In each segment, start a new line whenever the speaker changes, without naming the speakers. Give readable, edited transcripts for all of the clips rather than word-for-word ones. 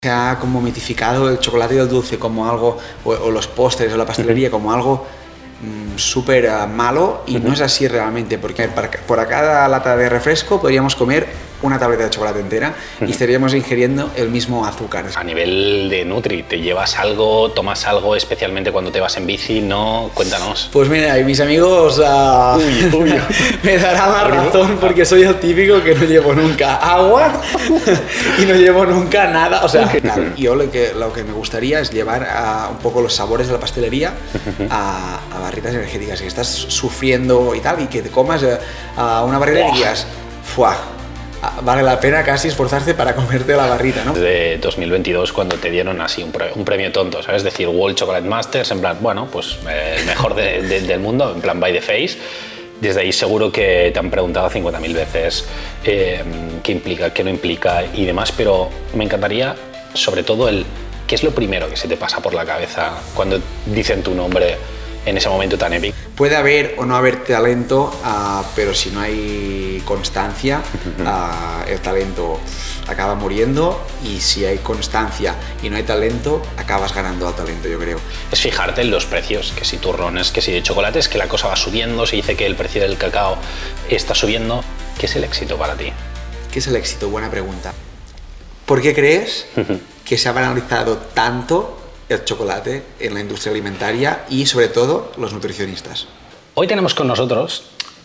Se ha como mitificado el chocolate y el dulce como algo, o los postres o la pastelería como algo súper malo, y no es así realmente, porque por cada lata de refresco podríamos comer una tableta de chocolate entera y estaríamos ingiriendo el mismo azúcar.
A nivel de Nutri, ¿te llevas algo, tomas algo especialmente cuando te vas en bici? No, cuéntanos.
Pues mira, y mis amigos me darán la razón, porque soy el típico que no llevo nunca agua y no llevo nunca nada. O sea, claro, yo lo que me gustaría es llevar un poco los sabores de la pastelería a barritas energéticas. Si estás sufriendo y tal, y que te comas una barrita y digas, ¡fua! Vale la pena casi esforzarse para comerte la barrita, ¿no?
De 2022, cuando te dieron así un premio tonto, ¿sabes? Es decir, World Chocolate Masters, en plan, bueno, pues el mejor del mundo, en plan by the face. Desde ahí seguro que te han preguntado 50.000 veces qué implica, qué no implica y demás, pero me encantaría, sobre todo, qué es lo primero que se te pasa por la cabeza cuando dicen tu nombre en ese momento tan épico.
Puede haber o no haber talento, pero si no hay constancia, el talento acaba muriendo, y si hay constancia y no hay talento, acabas ganando al talento, yo creo.
Es fijarte en los precios, que si turrones, que si de chocolates, que la cosa va subiendo, se dice que el precio del cacao está subiendo. ¿Qué es el éxito para ti?
¿Qué es el éxito? Buena pregunta. ¿Por qué crees que se ha banalizado tanto el chocolate en la industria alimentaria y sobre todo los nutricionistas?
Hoy tenemos con nosotros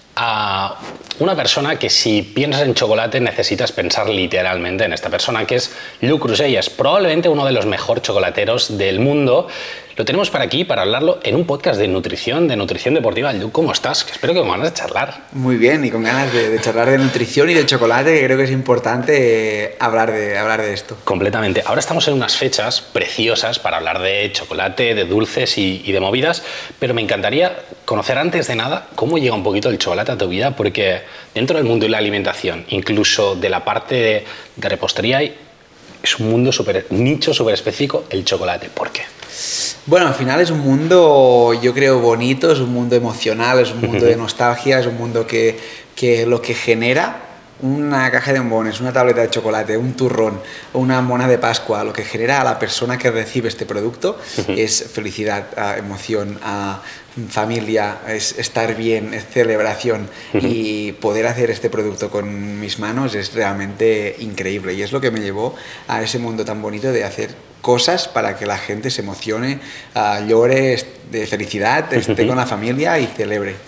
a una persona que, si piensas en chocolate, necesitas pensar literalmente en esta persona, que es Lluc Crusellas, probablemente uno de los mejores chocolateros del mundo. Lo tenemos para aquí para hablarlo en un podcast de nutrición deportiva. Lluc, ¿cómo estás? Que espero que con ganas de charlar.
Muy bien, y con ganas de charlar de nutrición y de chocolate, que creo que es importante hablar de esto.
Completamente. Ahora estamos en unas fechas preciosas para hablar de chocolate, de dulces y de movidas, pero me encantaría conocer antes de nada cómo llega un poquito el chocolate a tu vida, porque dentro del mundo de la alimentación, incluso de la parte de repostería, es un mundo nicho, súper específico, el chocolate. ¿Por qué?
Bueno, al final es un mundo, yo creo, bonito, es un mundo emocional, es un mundo de nostalgia, es un mundo que lo que genera una caja de bombones, una tableta de chocolate, un turrón o una mona de Pascua, lo que genera a la persona que recibe este producto es felicidad, emoción, familia, es estar bien, es celebración, y poder hacer este producto con mis manos es realmente increíble, y es lo que me llevó a ese mundo tan bonito de hacer cosas para que la gente se emocione, llore de felicidad, esté con la familia y celebre.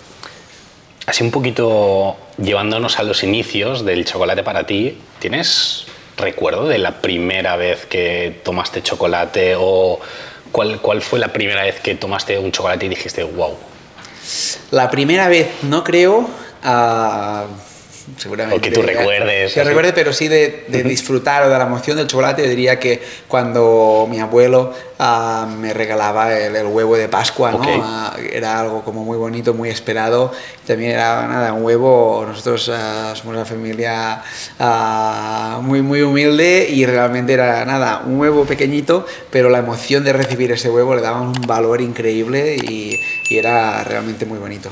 Así un poquito llevándonos a los inicios del chocolate para ti, ¿tienes recuerdo de la primera vez que tomaste chocolate, o cuál fue la primera vez que tomaste un chocolate y dijiste wow?
La primera vez no creo, seguramente.
O que tú recuerdes.
Que recuerde, pero sí de disfrutar o de la emoción del chocolate. Yo diría que cuando mi abuelo me regalaba el huevo de Pascua, ¿no?
Okay.
Era algo como muy bonito, muy esperado. También era un huevo. Nosotros somos una familia muy, muy humilde, y realmente era un huevo pequeñito, pero la emoción de recibir ese huevo le daba un valor increíble, y era realmente muy bonito.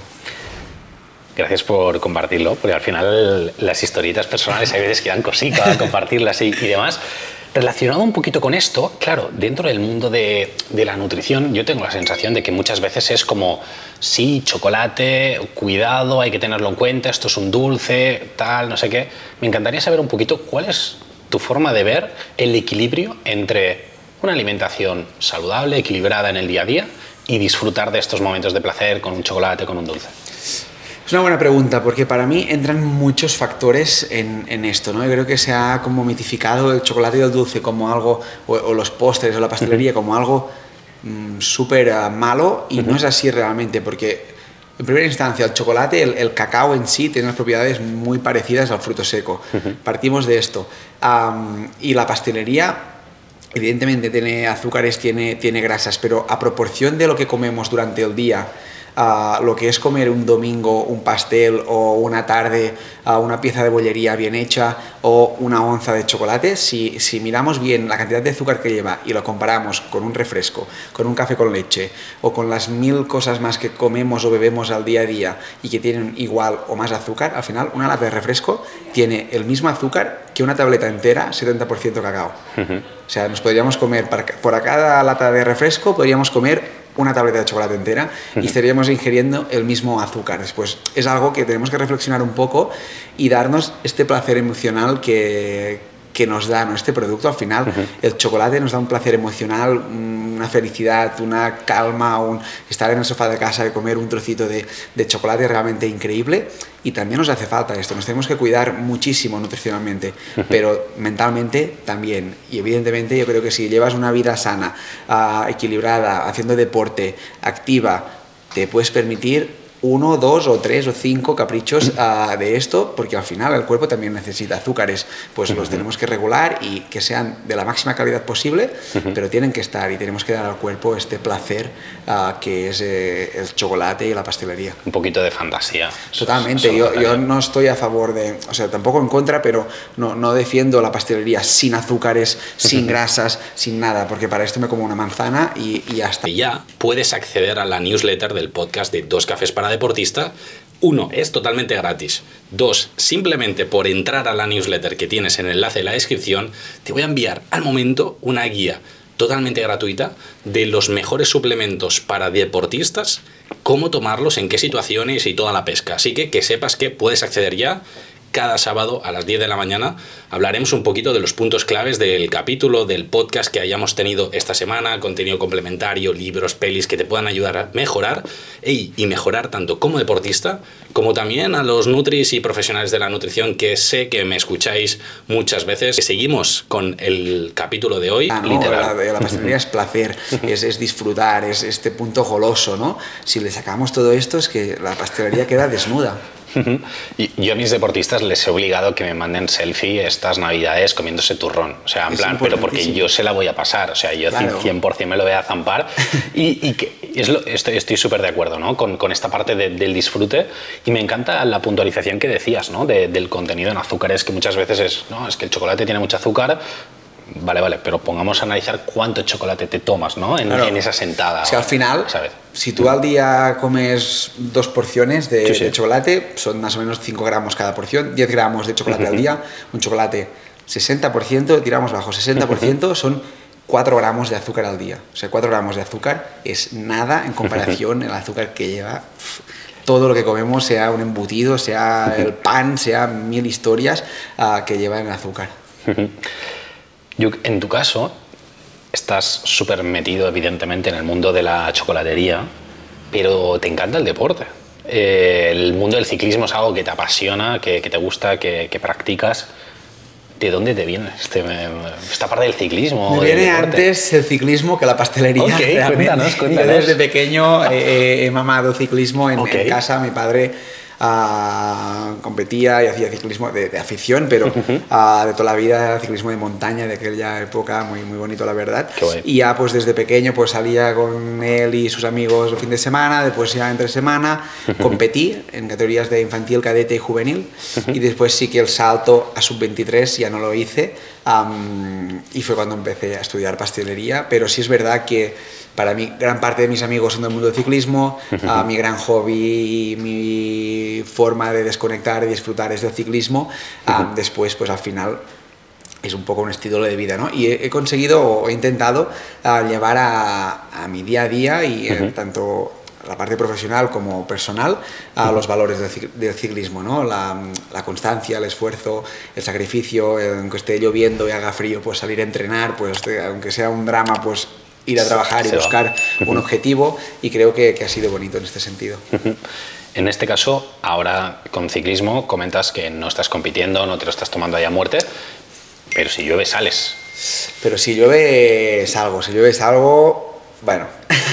Gracias por compartirlo, porque al final las historietas personales hay veces que dan cositas compartirlas y demás. Relacionado un poquito con esto, claro, dentro del mundo de la nutrición, yo tengo la sensación de que muchas veces es como, sí, chocolate, cuidado, hay que tenerlo en cuenta, esto es un dulce, tal, no sé qué. Me encantaría saber un poquito cuál es tu forma de ver el equilibrio entre una alimentación saludable, equilibrada en el día a día, y disfrutar de estos momentos de placer con un chocolate, con un dulce.
Es una buena pregunta, porque para mí entran muchos factores en esto, ¿no? Yo creo que se ha como mitificado el chocolate y el dulce como algo, o los postres o la pastelería como algo súper malo, y no es así realmente, porque en primera instancia el chocolate, el cacao en sí, tiene unas propiedades muy parecidas al fruto seco. Partimos de esto. Y la pastelería, evidentemente, tiene azúcares, tiene grasas, pero a proporción de lo que comemos durante el día, lo que es comer un domingo un pastel o una tarde una pieza de bollería bien hecha o una onza de chocolate, si miramos bien la cantidad de azúcar que lleva y lo comparamos con un refresco, con un café con leche o con las 1000 cosas más que comemos o bebemos al día a día y que tienen igual o más azúcar, al final una lata de refresco tiene el mismo azúcar que una tableta entera, 70% cacao. O sea, nos podríamos comer, por cada lata de refresco, podríamos comer una tableta de chocolate entera y estaríamos ingiriendo el mismo azúcar. Después es algo que tenemos que reflexionar un poco y darnos este placer emocional que nos da, ¿no? Este producto. Al final el chocolate nos da un placer emocional, una felicidad, una calma, estar en el sofá de casa y comer un trocito de chocolate realmente increíble. Y también nos hace falta esto, nos tenemos que cuidar muchísimo nutricionalmente, pero mentalmente también. Y evidentemente yo creo que si llevas una vida sana, equilibrada, haciendo deporte, activa, te puedes permitir 1, 2 o 3 o 5 caprichos de esto, porque al final el cuerpo también necesita azúcares, pues los tenemos que regular y que sean de la máxima calidad posible, pero tienen que estar y tenemos que dar al cuerpo este placer que es el chocolate y la pastelería.
Un poquito de fantasía.
Totalmente, yo no estoy a favor de, o sea, tampoco en contra, pero no defiendo la pastelería sin azúcares, sin grasas, sin nada, porque para esto me como una manzana y ya está.
Y ya puedes acceder a la newsletter del podcast de Dos Cafés para Deportista. 1, es totalmente gratis. 2, simplemente por entrar a la newsletter que tienes en el enlace de la descripción, te voy a enviar al momento una guía totalmente gratuita de los mejores suplementos para deportistas, cómo tomarlos, en qué situaciones y toda la pesca. Así que sepas que puedes acceder ya. Cada sábado a las 10 de la mañana hablaremos un poquito de los puntos claves del capítulo, del podcast que hayamos tenido esta semana, contenido complementario, libros, pelis que te puedan ayudar a mejorar y mejorar tanto como deportista, como también a los nutris y profesionales de la nutrición que sé que me escucháis muchas veces. Seguimos con el capítulo de hoy.
Literal. La pastelería es placer, es disfrutar, es este punto goloso, ¿no? Si le sacamos todo esto es que la pastelería queda desnuda.
Y yo a mis deportistas les he obligado que me manden selfie estas navidades comiéndose turrón. O sea, en plan, pero porque yo se la voy a pasar. O sea, yo claro. 100% me lo voy a zampar. Y que estoy súper de acuerdo, ¿no? Con esta parte del disfrute. Y me encanta la puntualización que decías, ¿no? Del contenido en azúcares, que muchas veces es que el chocolate tiene mucho azúcar. Vale, pero pongamos a analizar cuánto chocolate te tomas, ¿no? En esa sentada.
O sea, al final, ¿sabes? Si tú al día comes 2 porciones de chocolate, son más o menos 5 gramos cada porción, 10 gramos de chocolate al día, un chocolate 60%, tiramos bajo, 60% son 4 gramos de azúcar al día. O sea, 4 gramos de azúcar es nada en comparación al azúcar que lleva todo lo que comemos, sea un embutido, sea el pan, sea 1000 historias que llevan el azúcar.
En tu caso, estás súper metido, evidentemente, en el mundo de la chocolatería, pero te encanta el deporte. El mundo del ciclismo es algo que te apasiona, que te gusta, que practicas. ¿De dónde te viene esta parte del ciclismo?
Me viene antes el ciclismo que la pastelería.
Okay, cuéntanos.
Yo desde pequeño he mamado ciclismo en casa. Mi padre competía y hacía ciclismo de afición, pero de toda la vida ciclismo de montaña de aquella época, muy, muy bonito la verdad. Y ya pues desde pequeño pues salía con él y sus amigos el fin de semana, después ya entre semana competí en categorías de infantil, cadete y juvenil, y después sí que el salto a sub-23 ya no lo hice, y fue cuando empecé a estudiar pastelería. Pero sí es verdad que para mí, gran parte de mis amigos son del mundo del ciclismo, mi gran hobby y mi forma de desconectar y disfrutar es del ciclismo. Después, pues al final, es un poco un estilo de vida, ¿no? Y he conseguido, o he intentado llevar a mi día a día y tanto la parte profesional como personal a los valores del ciclismo, ¿no? La constancia, el esfuerzo, el sacrificio, aunque esté lloviendo y haga frío, pues salir a entrenar, pues aunque sea un drama, pues ir a trabajar y buscar un objetivo, y creo que ha sido bonito en este sentido.
En este caso, ahora con ciclismo comentas que no estás compitiendo, no te lo estás tomando ahí a muerte, pero si llueve sales.
Pero si llueve salgo, Bueno.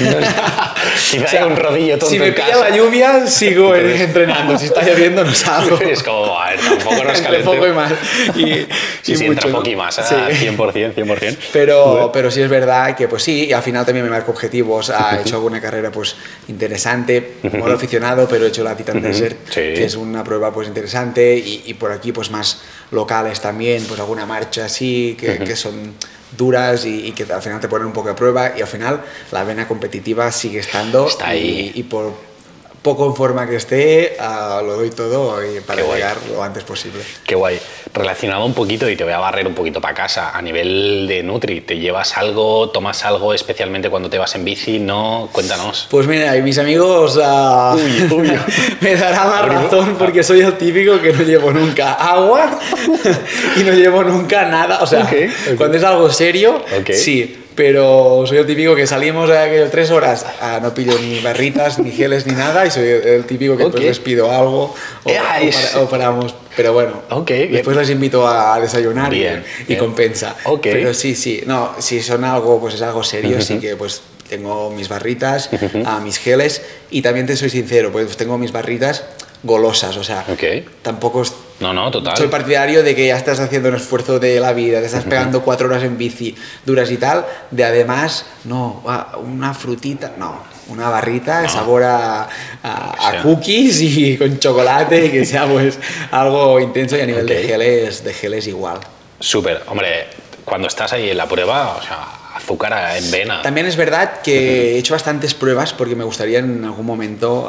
Quizá hay un rodillo tonto
si me
en
pilla
casa.
la lluvia, sigo entrenando. Si está lloviendo, no salgo.
Es como, a ver, tampoco nos
Entre poco y
calentemos.
más.
Sí,
mucho,
entra
¿no?
poco y más,
Sí.
100%.
Pero sí es verdad que pues sí, y al final también me marco objetivos. He hecho alguna carrera pues interesante, como aficionado, pero he hecho la Titan Desert,
Sí.
que es una prueba pues interesante, y por aquí pues más locales también, pues alguna marcha así, que son duras y que al final te ponen un poco a prueba, y al final la vena competitiva sigue estando.
Está ahí.
Y por poco en forma que esté, lo doy todo para
Qué guay.
llegar lo antes posible.
Qué guay. Relacionado un poquito, y te voy a barrer un poquito para casa, a nivel de Nutri, ¿te llevas algo, tomas algo especialmente cuando te vas en bici? ¿No? Cuéntanos.
Pues mira, y mis amigos
Uy.
me darán la razón, porque soy el típico que no llevo nunca agua y no llevo nunca nada. O sea,
Ok.
cuando es algo serio,
Ok.
sí. Pero soy el típico que salimos a 3 horas, no pillo ni barritas, ni geles, ni nada, y soy el típico que después les pido algo o paramos. Pero bueno,
Ok,
después les invito a desayunar
Bien,
y
bien.
compensa.
Ok.
Pero sí, no, si son algo, pues es algo serio, sí que pues tengo mis barritas, mis geles, y también te soy sincero, pues tengo mis barritas golosas, o sea,
Ok.
tampoco
No, total.
soy partidario de que ya estás haciendo un esfuerzo de la vida, te estás pegando 4 horas en bici duras y tal, de además, no, una frutita, no, una barrita de sabor a cookies y con chocolate, que sea pues algo intenso, y a nivel
Ok.
de geles igual.
Súper. Hombre, cuando estás ahí en la prueba, o sea, azúcar en vena.
También es verdad que he hecho bastantes pruebas porque me gustaría en algún momento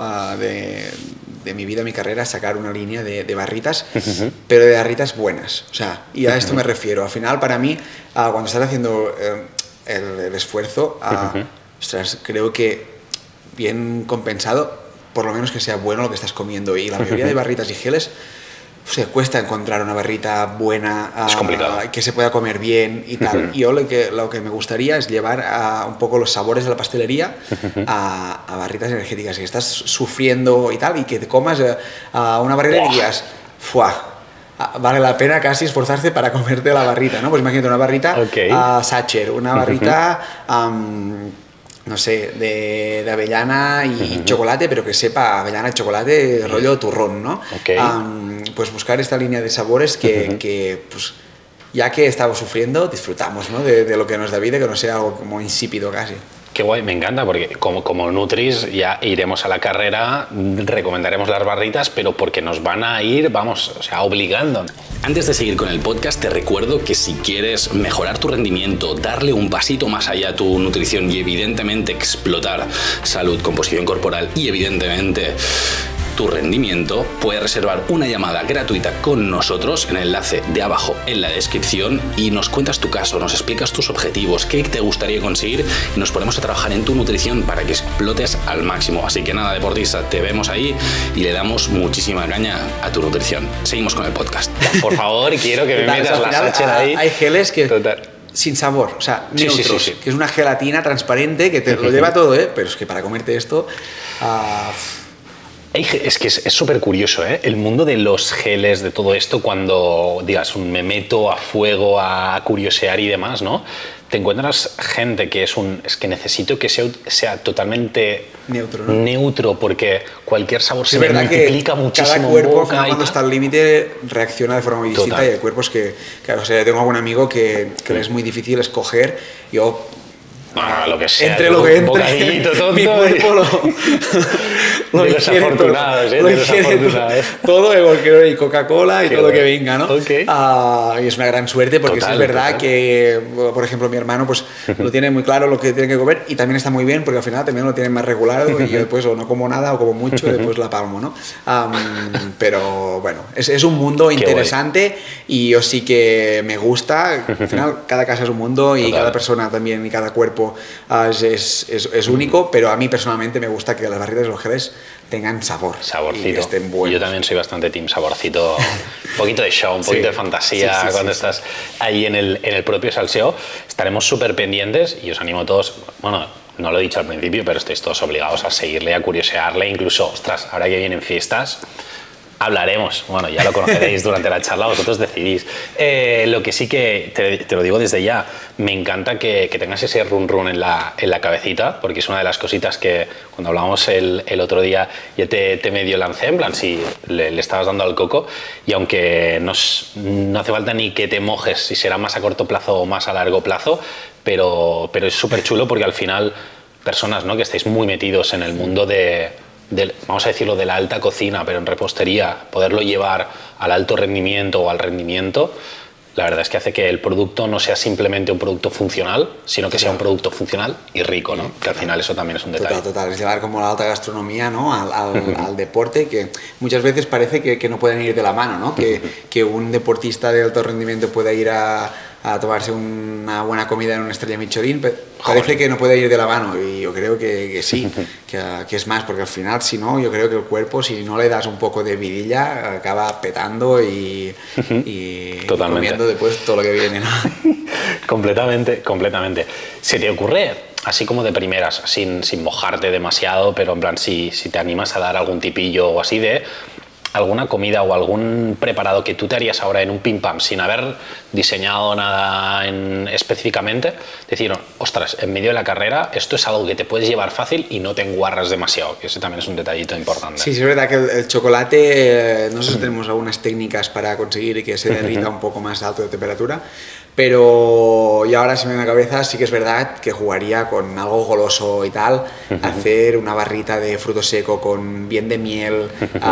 de mi vida, mi carrera, sacar una línea de barritas, pero de barritas buenas. O sea, y a esto me refiero. Al final, para mí, cuando estás haciendo el esfuerzo, ostras, creo que bien compensado, por lo menos que sea bueno lo que estás comiendo. Y la mayoría de barritas y geles, cuesta encontrar una barrita buena,
Es complicado.
que se pueda comer bien y tal. Y yo lo que me gustaría es llevar un poco los sabores de la pastelería a barritas energéticas, que estás sufriendo y tal, y que te comas una barrita y digas, ¡fua! Vale la pena casi esforzarse para comerte la barrita, ¿no? Pues imagínate una barrita Sacher, una barrita no sé, de avellana y chocolate, pero que sepa avellana y chocolate, rollo turrón, ¿no? Pues buscar esta línea de sabores que pues, ya que estamos sufriendo, disfrutamos, ¿no? de lo que nos da vida, que no sea algo como insípido casi.
Qué guay, me encanta, porque como Nutris ya iremos a la carrera, recomendaremos las barritas, pero porque nos van a ir, vamos, o sea, obligando.
Antes de seguir con el podcast, te recuerdo que si quieres mejorar tu rendimiento, darle un pasito más allá a tu nutrición y evidentemente explotar salud, composición corporal y evidentemente tu rendimiento, puedes reservar una llamada gratuita con nosotros en el enlace de abajo en la descripción y nos cuentas tu caso, nos explicas tus objetivos, qué te gustaría conseguir y nos ponemos a trabajar en tu nutrición para que explotes al máximo. Así que nada, deportista, te vemos ahí y le damos muchísima caña a tu nutrición. Seguimos con el podcast.
Por favor, quiero que me
Total,
metas
al
la
final,
Sacher ahí.
Hay geles que
Total.
sin sabor, o sea,
Sí,
neutros,
sí.
que es una gelatina transparente que te lo lleva todo, pero es que para comerte esto...
Es que es súper curioso, ¿eh? El mundo de los geles, de todo esto, cuando digas, me meto a fuego a curiosear y demás, ¿no? Te encuentras gente que es que necesito que sea totalmente
neutro, ¿no?
Neutro, porque cualquier sabor se
Es verdad que
multiplica muchísimo.
cada cuerpo,
en boca y
cuando
tal.
está al límite, reacciona de forma muy distinta.
Total.
Y hay cuerpos que, claro, o sea, tengo algún amigo que le es muy difícil escoger. Yo,
lo que sea,
entre lo que entre,
bocadillito tonto,
mi cuerpo
de los
ingiere
afortunados,
todo,
de los afortunados.
todo, igual y Coca-Cola y
Qué
todo lo que
bueno.
venga, ¿no?
Ok.
Y es una gran suerte porque
Total,
sí es verdad
total.
que, por ejemplo, mi hermano pues lo tiene muy claro lo que tiene que comer, y también está muy bien porque al final también lo tiene más regulado, y yo después o no como nada o como mucho, después la palmo, ¿no? Pero bueno, es un mundo interesante y yo sí que me gusta. Al final cada casa es un mundo y
Total.
cada persona también y cada cuerpo es único, pero a mí personalmente me gusta que las barritas y los geles tengan sabor.
Saborcito.
Y que estén buenos.
Yo también soy bastante team saborcito, un poquito de show, un poquito de fantasía
Sí,
cuando estás ahí en el propio salseo. Estaremos súper pendientes y os animo a todos, bueno, no lo he dicho al principio, pero estáis todos obligados a seguirle, a curiosearle, incluso, ostras, ahora que vienen fiestas, Hablaremos, bueno, ya lo conoceréis durante la charla, vosotros decidís. Lo que sí que, te lo digo desde ya, me encanta que tengas ese run run en la cabecita, porque es una de las cositas que cuando hablábamos el otro día ya te medio lancé, en plan si le estabas dando al coco, y aunque no hace falta ni que te mojes si será más a corto plazo o más a largo plazo, pero es súper chulo porque al final personas, ¿no?, que estáis muy metidos en el mundo vamos a decirlo, de la alta cocina, pero en repostería, poderlo llevar al alto rendimiento o al rendimiento, la verdad es que hace que el producto no sea simplemente un producto funcional, sino que sea un producto funcional y rico, ¿no? Que al final eso también es un detalle.
Total. Es llevar como la alta gastronomía, ¿no?, al deporte, que muchas veces parece que no pueden ir de la mano, ¿no? Que un deportista de alto rendimiento pueda ir a tomarse una buena comida en una estrella Michelin, pero parece que no puede ir de la mano, y yo creo que sí, que es más, porque al final, si no, yo creo que el cuerpo, si no le das un poco de vidilla, acaba petando y comiendo después todo lo que viene, ¿no?
Completamente. ¿Se te ocurre, así como de primeras, sin mojarte demasiado, pero en plan si te animas a dar algún tipillo o así, de alguna comida o algún preparado que tú te harías ahora en un pim pam sin haber diseñado nada específicamente, decir, ostras, en medio de la carrera esto es algo que te puedes llevar fácil y no te enguarras demasiado, que ese también es un detallito importante?
Sí, es verdad que el chocolate, nosotros tenemos algunas técnicas para conseguir que se derrita un poco más alto de temperatura, pero y ahora se me viene a la cabeza, sí que es verdad que jugaría con algo goloso y tal, hacer una barrita de fruto seco con bien de miel,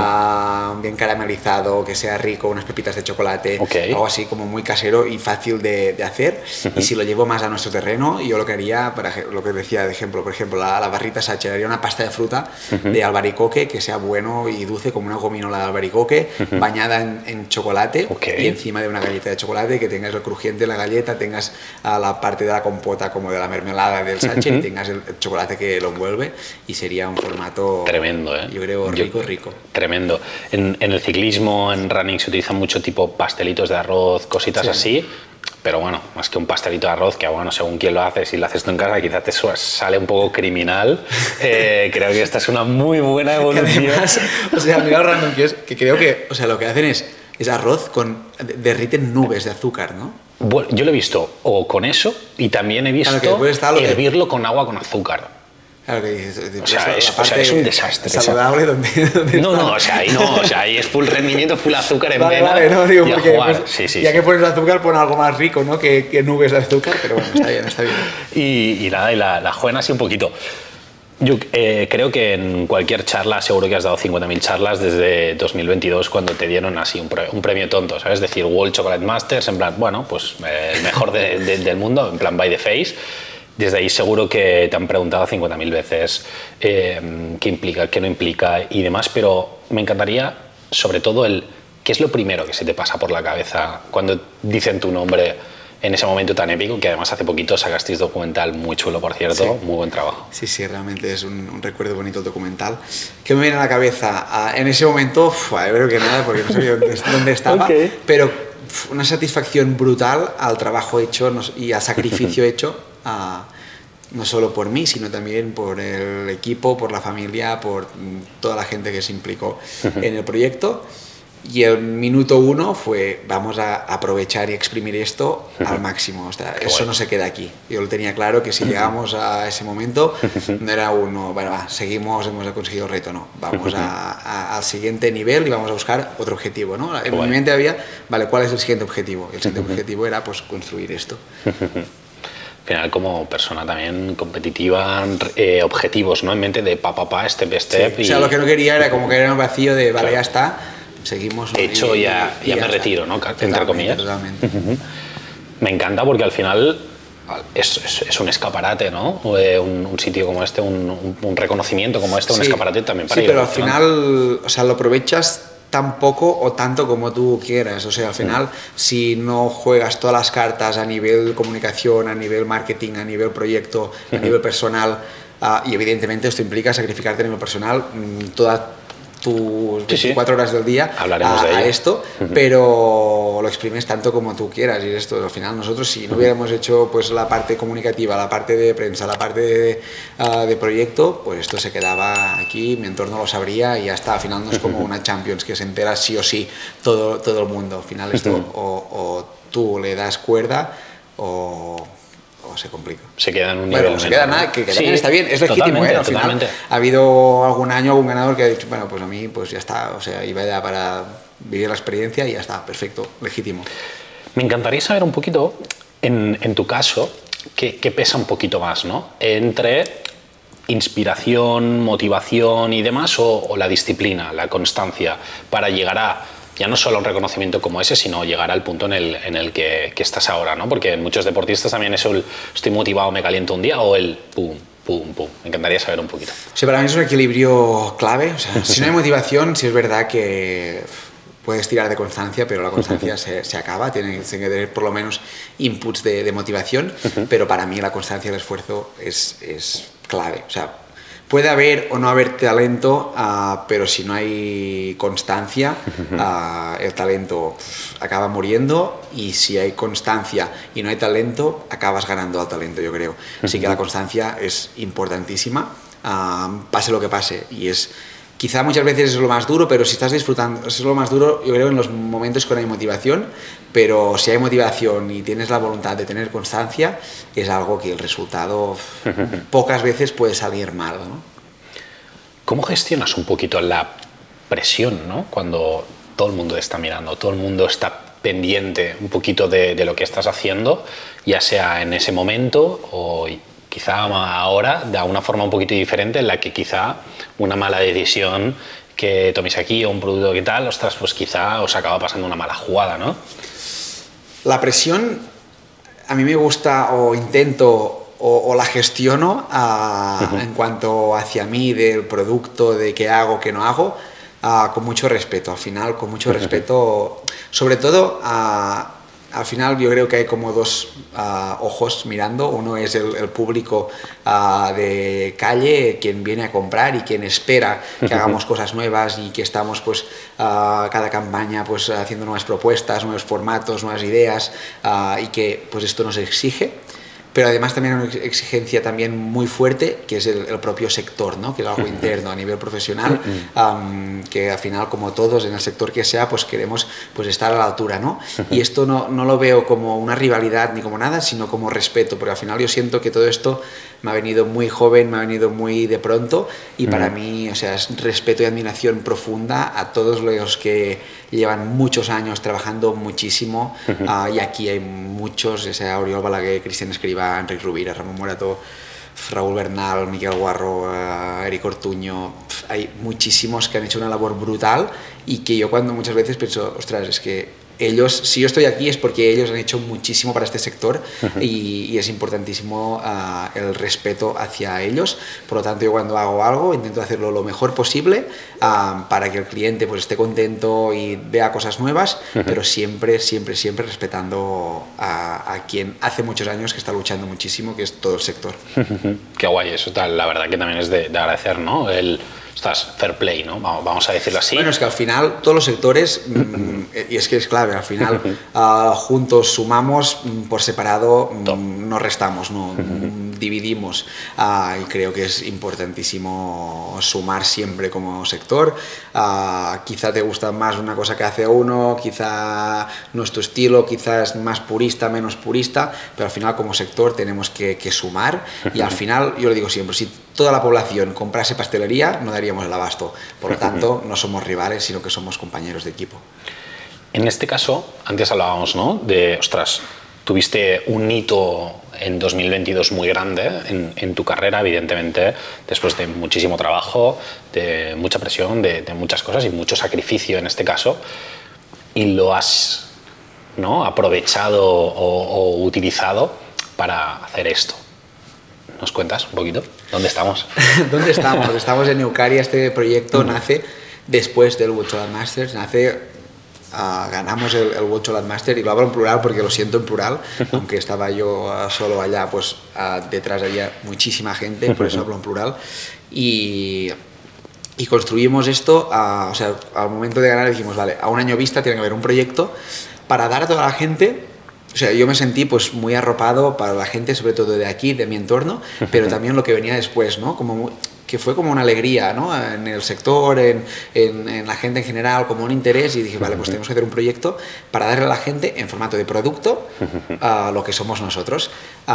bien caramelizado, que sea rico, unas pepitas de chocolate, algo así como muy casero y fácil de hacer. Y si lo llevo más a nuestro terreno, yo lo que haría, para lo que decía de ejemplo, por ejemplo, la barrita Sacher, haría una pasta de fruta de albaricoque que sea bueno y dulce, como una gominola de albaricoque, bañada en chocolate, y encima de una galleta de chocolate, que tengas el crujiente de la galleta, tengas a la parte de la compota como de la mermelada del Sacher, y tengas el chocolate que lo envuelve, y sería un formato
tremendo,
yo creo rico.
Tremendo. En el ciclismo, en running, se utilizan mucho tipo pastelitos de arroz, cositas así, pero bueno, más que un pastelito de arroz, que bueno, según quién lo hace, si lo haces tú en casa quizás te sale un poco criminal. Creo que esta es una muy buena evolución.
Además, o sea, mira lo random que creo que, o sea, lo que hacen es arroz derriten nubes de azúcar, ¿no?
Bueno, yo lo he visto o con eso, y también he visto hervirlo con agua con azúcar.
Claro que dices,
o sea, es un desastre.
Saludable donde
no, o sea, ahí es full rendimiento, full azúcar en vena.
Vale, no, digo,
y
porque
jugar.
Pues, ya que pones azúcar, pon algo más rico, ¿no? Que nubes de azúcar, pero bueno, está bien.
Y nada, la juegan así un poquito. Yo creo que en cualquier charla, seguro que has dado 50.000 charlas desde 2022, cuando te dieron así un premio tonto, ¿sabes? Es decir, World Chocolate Masters, en plan, bueno, pues el mejor del mundo, en plan by the face. Desde ahí seguro que te han preguntado 50.000 veces qué implica, qué no implica y demás, pero me encantaría, sobre todo, qué es lo primero que se te pasa por la cabeza cuando dicen tu nombre en ese momento tan épico, que además hace poquito sacasteis documental muy chulo, por cierto, muy buen trabajo.
Sí, realmente es un recuerdo bonito el documental. ¿Qué me viene a la cabeza? En ese momento, yo creo que nada, porque no sabía dónde estaba, pero una satisfacción brutal al trabajo hecho y al sacrificio hecho, no solo por mí, sino también por el equipo, por la familia, por toda la gente que se implicó en el proyecto. Y el minuto 1 fue, vamos a aprovechar y exprimir esto al máximo. O sea, eso no se queda aquí. Yo lo tenía claro, que si llegamos a ese momento, no era seguimos, hemos conseguido el reto, no. Vamos al siguiente nivel y vamos a buscar otro objetivo, ¿no? En mi mente había, ¿cuál es el siguiente objetivo? El siguiente objetivo era, pues, construir esto.
Al final, como persona también competitiva, objetivos, ¿no? En mente de step by step.
Sí. O sea, lo que no quería era como que era un vacío de, ya está, seguimos.
Hecho, ya me retiro, ¿no? Entre comillas.
Totalmente.
Me encanta porque al final es un escaparate, ¿no? Un sitio como este, un reconocimiento como este, un escaparate también para ir.
Sí, pero al final, o sea, lo aprovechas tan poco o tanto como tú quieras. O sea, al final, si no juegas todas las cartas a nivel comunicación, a nivel marketing, a nivel proyecto, a nivel personal, y evidentemente esto implica sacrificarte a nivel personal, tus 24 horas del día a esto, pero lo exprimes tanto como tú quieras. Y esto, al final, nosotros, si no hubiéramos hecho pues la parte comunicativa, la parte de prensa, la parte de proyecto, pues esto se quedaba aquí, mi entorno lo sabría y ya está. Al final no es como una Champions que se entera sí o sí todo el mundo. Al final esto o tú le das cuerda o se complica.
Se queda en un nivel.
Bueno, se queda nada, que también está bien, es legítimo, Al final
totalmente.
ha habido algún año algún ganador que ha dicho, bueno, pues a mí pues ya está, o sea, iba ya para vivir la experiencia y ya está, perfecto, legítimo.
Me encantaría saber un poquito, en tu caso, qué pesa un poquito más, ¿no? Entre inspiración, motivación y demás, o la disciplina, la constancia, para llegar a ya no solo un reconocimiento como ese, sino llegar al punto en el que estás ahora, ¿no? Porque en muchos deportistas también es el estoy motivado, me caliento un día, o el pum, pum, pum. Me encantaría saber un poquito.
Sí, para mí es un equilibrio clave. O sea, si no hay motivación, sí es verdad que puedes tirar de constancia, pero la constancia se acaba. Tiene que tener por lo menos inputs de motivación, pero para mí la constancia y el esfuerzo es clave. O sea, puede haber o no haber talento, pero si no hay constancia, el talento acaba muriendo, y si hay constancia y no hay talento, acabas ganando al talento, yo creo. Así que la constancia es importantísima, pase lo que pase, y quizá muchas veces es lo más duro, pero si estás disfrutando, es lo más duro, yo creo, en los momentos que no hay motivación, pero si hay motivación y tienes la voluntad de tener constancia, es algo que el resultado pocas veces puede salir mal, ¿no?
¿Cómo gestionas un poquito la presión, ¿no? Cuando todo el mundo está mirando, todo el mundo está pendiente un poquito de lo que estás haciendo, ya sea en ese momento o quizá ahora, de una forma un poquito diferente, en la que quizá una mala decisión que toméis aquí o un producto que tal, ostras, pues quizá os acaba pasando una mala jugada, ¿no?
La presión, a mí me gusta o intento o la gestiono en cuanto hacia mí, del producto, de qué hago, qué no hago, con mucho respeto. Al final, con mucho respeto, sobre todo, al final yo creo que hay como dos ojos mirando. Uno es el público de calle, quien viene a comprar y quien espera que hagamos cosas nuevas y que estamos pues cada campaña pues haciendo nuevas propuestas, nuevos formatos, nuevas ideas, y que pues esto nos exige. Pero además también hay una exigencia también muy fuerte, que es el propio sector, ¿no? Que es algo interno a nivel profesional, que al final, como todos en el sector que sea, pues queremos pues estar a la altura, ¿no? Y esto no lo veo como una rivalidad ni como nada, sino como respeto, porque al final yo siento que todo esto me ha venido muy joven, me ha venido muy de pronto, y para mí, o sea, es respeto y admiración profunda a todos los que llevan muchos años trabajando muchísimo, y aquí hay muchos, sea Oriol Balaguer, Cristian Escrivá, Enric Rovira, Ramon Morató, Raúl Bernal, Miquel Guarro, Eric Ortuño. Hay muchísimos que han hecho una labor brutal, y que yo cuando muchas veces pienso, ostras, es que ellos, si yo estoy aquí es porque ellos han hecho muchísimo para este sector, y es importantísimo el respeto hacia ellos. Por lo tanto, yo cuando hago algo intento hacerlo lo mejor posible, para que el cliente pues esté contento y vea cosas nuevas, pero siempre respetando a quien hace muchos años que está luchando muchísimo, que es todo el sector.
Qué guay, eso tal, la verdad que también es de agradecer, ¿no? Fair play, ¿no? Vamos a decirlo así.
Bueno, es que al final todos los sectores, y es que es clave, al final juntos sumamos, por separado no restamos, no dividimos, y creo que es importantísimo sumar siempre como sector. Quizá te gusta más una cosa que hace uno, quizá no es tu estilo, quizá es más purista, menos purista, pero al final como sector tenemos que sumar, y al final, yo lo digo siempre, si toda la población comprase pastelería, no daríamos el abasto. Por lo tanto, no somos rivales, sino que somos compañeros de equipo.
En este caso, antes hablábamos, ¿no? Ostras, tuviste un hito en 2022 muy grande en tu carrera, evidentemente, después de muchísimo trabajo, de mucha presión, de muchas cosas y mucho sacrificio en este caso, y lo has, ¿no?, aprovechado o utilizado para hacer esto. ¿Nos cuentas un poquito? ¿Dónde estamos?
¿Dónde estamos? Estamos en Eucaria. Este proyecto nace después del World Chocolate Masters. Ganamos el World Chocolate Master, y lo hablo en plural porque lo siento en plural, aunque estaba yo solo allá, pues detrás había muchísima gente, por eso hablo en plural. Y Y construimos esto, o sea, al momento de ganar dijimos, vale, a un año vista tiene que haber un proyecto para dar a toda la gente. O sea, yo me sentí pues muy arropado para la gente, sobre todo de aquí, de mi entorno, pero también lo que venía después, ¿no? Que fue como una alegría, ¿no? En el sector, en la gente en general, como un interés, y dije, vale, pues tenemos que hacer un proyecto para darle a la gente en formato de producto lo que somos nosotros.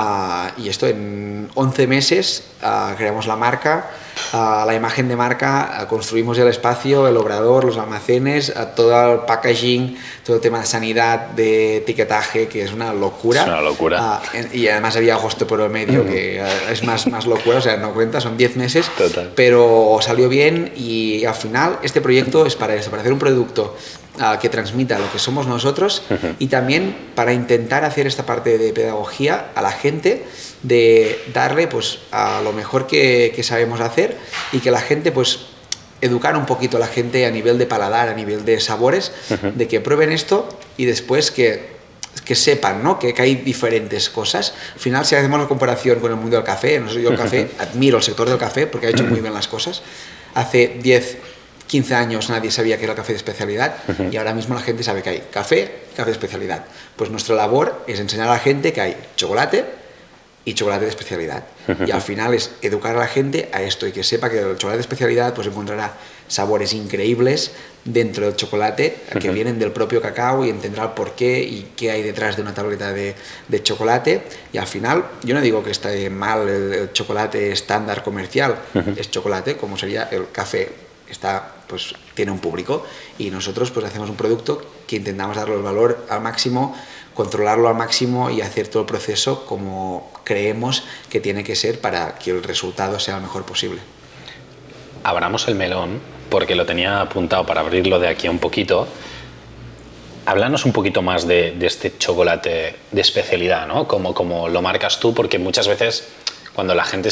Y esto en 11 meses creamos la marca, la imagen de marca, construimos el espacio, el obrador, los almacenes, todo el packaging, todo el tema de sanidad, de etiquetaje, que es una locura.
Es una locura.
Y además había agosto por el medio, que es más locura, o sea, no cuenta, son 10 meses.
Total.
Pero salió bien y al final este proyecto es para eso, para hacer un producto que transmita lo que somos nosotros y también para intentar hacer esta parte de pedagogía a la gente, de darle pues a lo mejor que sabemos hacer y que la gente pues educar un poquito a la gente a nivel de paladar, a nivel de sabores, de que prueben esto y después que sepan, ¿no? que hay diferentes cosas. Al final, si hacemos la comparación con el mundo del café, no sé, yo el café, admiro el sector del café porque ha hecho muy bien las cosas. Hace 10, 15 años nadie sabía que era el café de especialidad y ahora mismo la gente sabe que hay café de especialidad. Pues nuestra labor es enseñar a la gente que hay chocolate y chocolate de especialidad. Y al final es educar a la gente a esto y que sepa que el chocolate de especialidad pues encontrará sabores increíbles dentro del chocolate que vienen del propio cacao y entenderá el por qué y qué hay detrás de una tableta de chocolate. Y al final, yo no digo que esté mal el chocolate estándar comercial, es chocolate, como sería el café. Pues tiene un público y nosotros pues hacemos un producto que intentamos darle el valor al máximo, controlarlo al máximo y hacer todo el proceso como creemos que tiene que ser para que el resultado sea el mejor posible.
Abramos el melón, porque lo tenía apuntado para abrirlo de aquí a un poquito. Háblanos un poquito más de este chocolate de especialidad, ¿no? Como lo marcas tú, porque muchas veces cuando la gente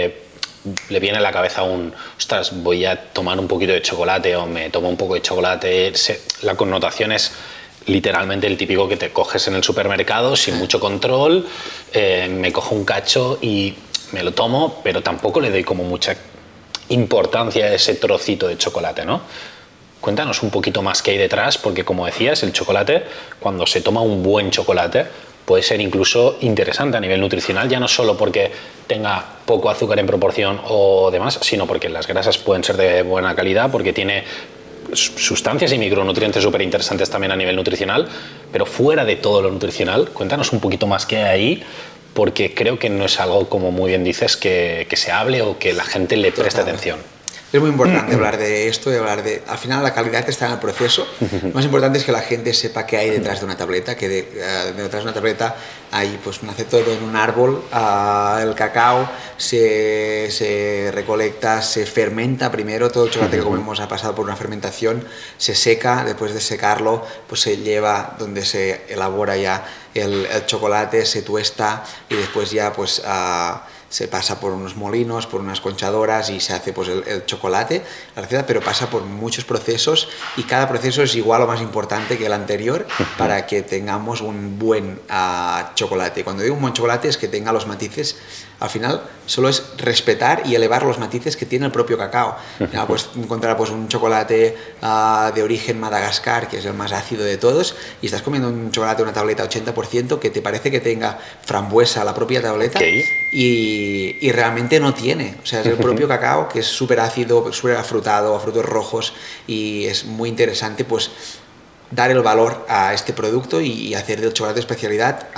le viene a la cabeza ostras, voy a tomar un poquito de chocolate o me tomo un poco de chocolate, la connotación es literalmente el típico que te coges en el supermercado sin mucho control, me cojo un cacho y me lo tomo, pero tampoco le doy como mucha importancia a ese trocito de chocolate, ¿no? Cuéntanos un poquito más qué hay detrás, porque como decías, el chocolate, cuando se toma un buen chocolate, puede ser incluso interesante a nivel nutricional, ya no solo porque tenga poco azúcar en proporción o demás, sino porque las grasas pueden ser de buena calidad, porque tiene sustancias y micronutrientes súper interesantes también a nivel nutricional, pero fuera de todo lo nutricional, cuéntanos un poquito más qué hay ahí, porque creo que no es algo, como muy bien dices, que se hable o que la gente le preste atención.
Es muy importante hablar de esto, al final la calidad está en el proceso. Lo más importante es que la gente sepa qué hay detrás de una tableta, que detrás de una tableta hay, pues nace todo en un árbol, el cacao se recolecta, se fermenta primero, todo el chocolate que comemos ha pasado por una fermentación, se seca, después de secarlo pues se lleva donde se elabora ya el chocolate, se tuesta y después ya pues se pasa por unos molinos, por unas conchadoras y se hace pues el chocolate, la receta, pero pasa por muchos procesos y cada proceso es igual o más importante que el anterior para que tengamos un buen chocolate. Cuando digo un buen chocolate es que tenga los matices, al final solo es respetar y elevar los matices que tiene el propio cacao. Pues encontrar pues un chocolate de origen Madagascar, que es el más ácido de todos, y estás comiendo un chocolate, una tableta 80% que te parece que tenga frambuesa la propia tableta,
okay.
y realmente no tiene. O sea, es el propio cacao que es súper ácido, súper afrutado, a frutos rojos, y es muy interesante pues dar el valor a este producto y hacer del chocolate de especialidad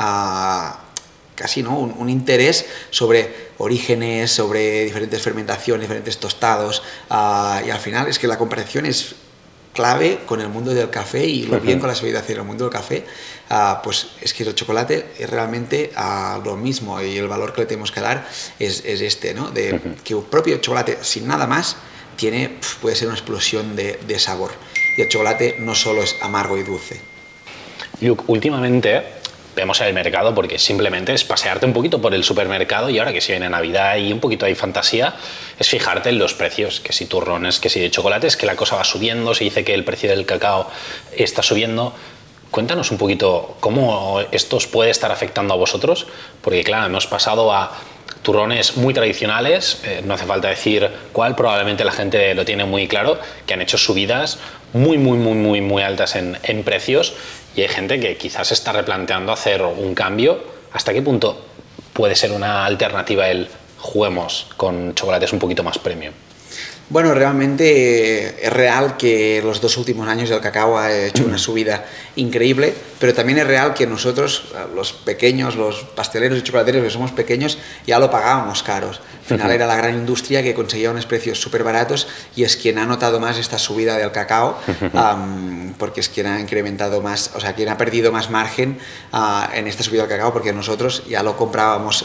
casi, ¿no? un interés sobre orígenes, sobre diferentes fermentaciones, diferentes tostados, y al final es que la comparación es clave con el mundo del café y lo bien con la sabiduría en el mundo del café, pues es que el chocolate es realmente lo mismo y el valor que le tenemos que dar es este, ¿no? De que un propio chocolate sin nada más puede ser una explosión de sabor, y el chocolate no solo es amargo y dulce.
Luke, últimamente vemos en el mercado, porque simplemente es pasearte un poquito por el supermercado, y ahora que se viene Navidad y un poquito hay fantasía, es fijarte en los precios, que si turrones, que si de chocolates, que la cosa va subiendo, se dice que el precio del cacao está subiendo. Cuéntanos un poquito cómo esto os puede estar afectando a vosotros, porque claro, hemos pasado a turrones muy tradicionales, no hace falta decir cuál, probablemente la gente lo tiene muy claro, que han hecho subidas muy altas en precios, y hay gente que quizás está replanteando hacer un cambio. ¿Hasta qué punto puede ser una alternativa el juguemos con chocolates un poquito más premium?
Bueno, realmente es real que los 2 últimos años el cacao ha hecho una subida increíble, pero también es real que nosotros, los pequeños, los pasteleros y chocolateros que somos pequeños, ya lo pagábamos caros. Al final era la gran industria que conseguía unos precios súper baratos y es quien ha notado más esta subida del cacao, porque es quien ha incrementado más, o sea, quien ha perdido más margen en esta subida del cacao, porque nosotros ya lo comprábamos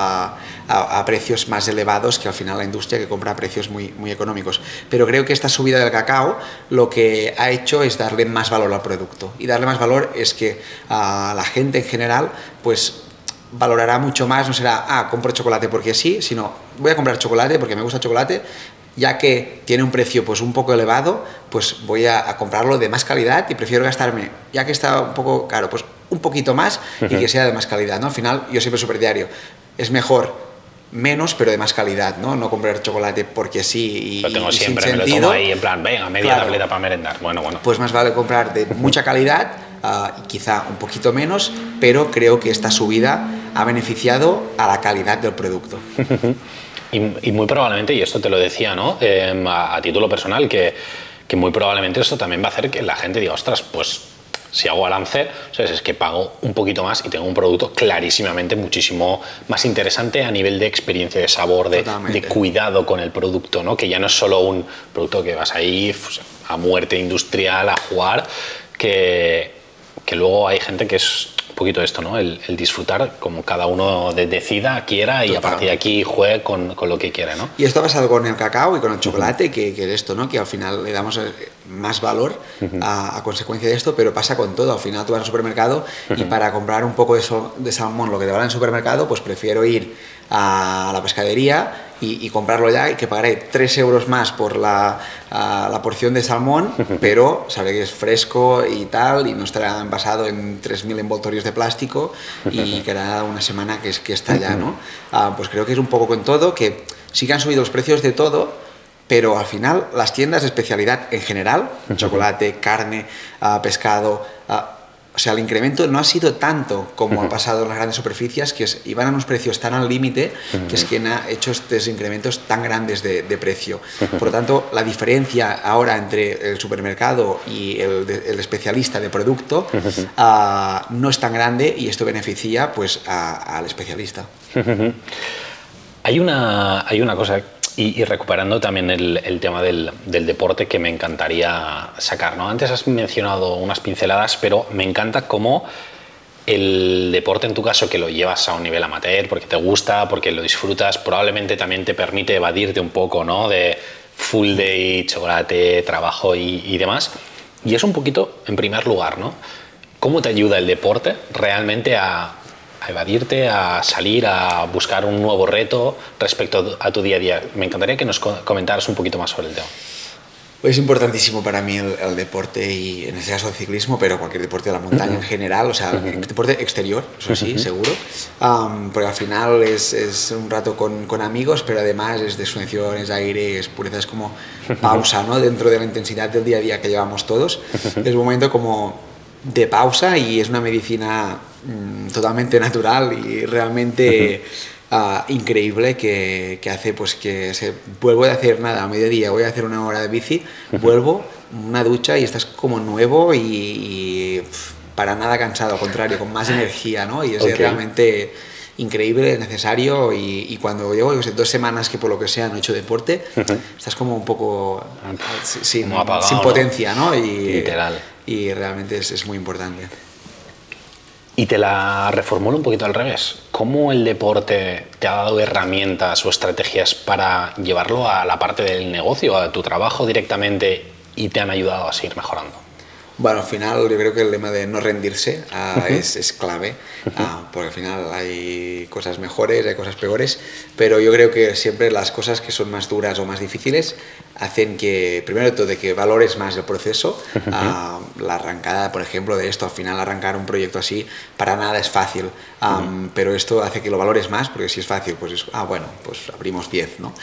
a precios más elevados que al final la industria, que compra a precios muy económicos. Pero creo que esta subida del cacao lo que ha hecho es darle más valor al producto, y darle más valor es que la gente en general pues valorará mucho más, no será compro chocolate porque sí, sino voy a comprar chocolate porque me gusta el chocolate, ya que tiene un precio pues un poco elevado, pues voy a comprarlo de más calidad y prefiero gastarme, ya que está un poco caro, pues un poquito más y que sea de más calidad, ¿no? Al final yo siempre soy partidario, es mejor menos pero de más calidad, ¿no? Comprar chocolate porque sí y
lo tengo
y
siempre,
sin
me
sentido.
lo tomo ahí en plan, venga, media tableta para merendar. Bueno.
Pues más vale comprar de mucha calidad, y quizá un poquito menos, pero creo que esta subida ha beneficiado a la calidad del producto.
Y muy probablemente, y esto te lo decía, ¿no? A título personal, que muy probablemente esto también va a hacer que la gente diga, ostras, pues si hago balance, ¿sabes? Es que pago un poquito más y tengo un producto clarísimamente muchísimo más interesante a nivel de experiencia, de sabor, de cuidado con el producto, ¿no? Que ya no es solo un producto que vas ahí pues, a muerte industrial a jugar, que luego hay gente que es un poquito esto, ¿no? El disfrutar como cada uno decida, quiera y a partir de aquí juegue con lo que quiera, ¿no?
Y esto ha pasado con el cacao y con el chocolate, que es esto, ¿no? Que al final le damos más valor a consecuencia de esto, pero pasa con todo. Al final tú vas al supermercado y para comprar un poco de salmón, lo que te vale en el supermercado, pues prefiero ir a la pescadería y comprarlo ya, y que pagaré 3 euros más por la porción de salmón, pero sabré que es fresco y tal, y no estará envasado en 3.000 envoltorios de plástico y quedará una semana que está ya, ¿no? Pues creo que es un poco con todo, que sí que han subido los precios de todo, pero al final las tiendas de especialidad en general, chocolate, carne, pescado, o sea, el incremento no ha sido tanto como ha pasado en las grandes superficies, que iban a unos precios tan al límite, que es quien ha hecho estos incrementos tan grandes de precio. Por lo tanto, la diferencia ahora entre el supermercado y el especialista de producto no es tan grande, y esto beneficia pues al especialista.
Hay una cosa, y recuperando también el tema del deporte, que me encantaría sacar, ¿no? Antes has mencionado unas pinceladas, pero me encanta cómo el deporte, en tu caso, que lo llevas a un nivel amateur, porque te gusta, porque lo disfrutas, probablemente también te permite evadirte un poco, ¿no? De full day, chocolate, trabajo y demás. Y es un poquito, en primer lugar, ¿no? ¿Cómo te ayuda el deporte realmente a evadirte, a salir, a buscar un nuevo reto respecto a tu día a día? Me encantaría que nos comentaras un poquito más sobre el tema.
Es importantísimo para mí el deporte, y en este caso el ciclismo, pero cualquier deporte de la montaña en general, o sea, deporte exterior, eso sí, seguro, porque al final es un rato con amigos, pero además es desueñación, es aire, es pureza, es como pausa, ¿no? Dentro de la intensidad del día a día que llevamos todos, es un momento como de pausa, y es una medicina totalmente natural y realmente increíble, que hace pues que vuelvo a hacer nada a mediodía, voy a hacer una hora de bici, vuelvo, una ducha y estás como nuevo y para nada cansado, al contrario, con más energía, ¿no? Y es realmente increíble, necesario, y cuando llevo 2 semanas que por lo que sea no he hecho deporte, estás como un poco sin potencia, ¿no?
Literal.
Y realmente es muy importante.
Y te la reformulo un poquito al revés. ¿Cómo el deporte te ha dado herramientas o estrategias para llevarlo a la parte del negocio, a tu trabajo directamente, y te han ayudado a seguir mejorando?
Bueno, al final yo creo que el lema de no rendirse es clave, porque al final hay cosas mejores, hay cosas peores, pero yo creo que siempre las cosas que son más duras o más difíciles hacen que, primero de todo, de que valores más el proceso. La arrancada, por ejemplo, de esto, al final arrancar un proyecto así, para nada es fácil, pero esto hace que lo valores más, porque si es fácil, pues es, bueno, pues abrimos 10, ¿no?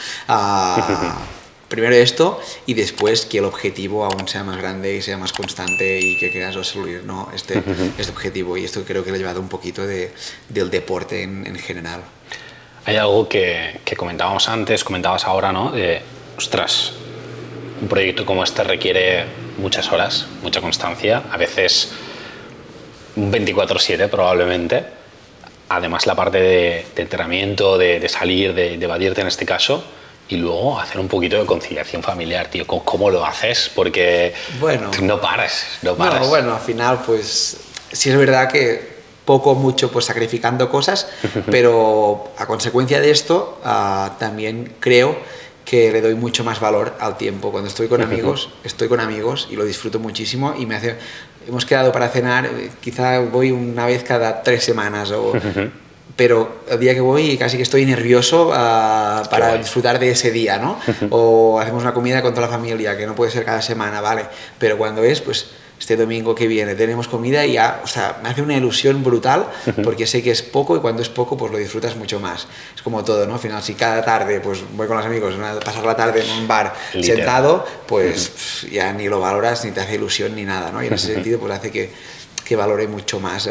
Primero esto y después que el objetivo aún sea más grande y sea más constante y que quieras solucionar, ¿no? este objetivo, y esto creo que le ha llevado un poquito del deporte en general.
Hay algo que comentábamos antes, comentabas ahora, ¿no? Ostras, un proyecto como este requiere muchas horas, mucha constancia, a veces un 24/7 probablemente. Además la parte de entrenamiento, de salir, de evadirte en este caso. Y luego hacer un poquito de conciliación familiar, tío. ¿Cómo lo haces? Porque
bueno,
no paras.
No, bueno, al final, pues sí es verdad que poco o mucho pues sacrificando cosas, pero a consecuencia de esto también creo que le doy mucho más valor al tiempo. Cuando estoy con amigos y lo disfruto muchísimo y hemos quedado para cenar, quizá voy una vez cada 3 semanas pero el día que voy casi que estoy nervioso para disfrutar de ese día, ¿no? O hacemos una comida con toda la familia, que no puede ser cada semana, ¿vale? Pero cuando es, pues este domingo que viene tenemos comida y ya, o sea, me hace una ilusión brutal porque sé que es poco y cuando es poco pues lo disfrutas mucho más. Es como todo, ¿no? Al final, si cada tarde pues voy con los amigos a pasar la tarde en un bar sentado, pues ya ni lo valoras, ni te hace ilusión ni nada, ¿no? Y en ese sentido pues hace que valore mucho más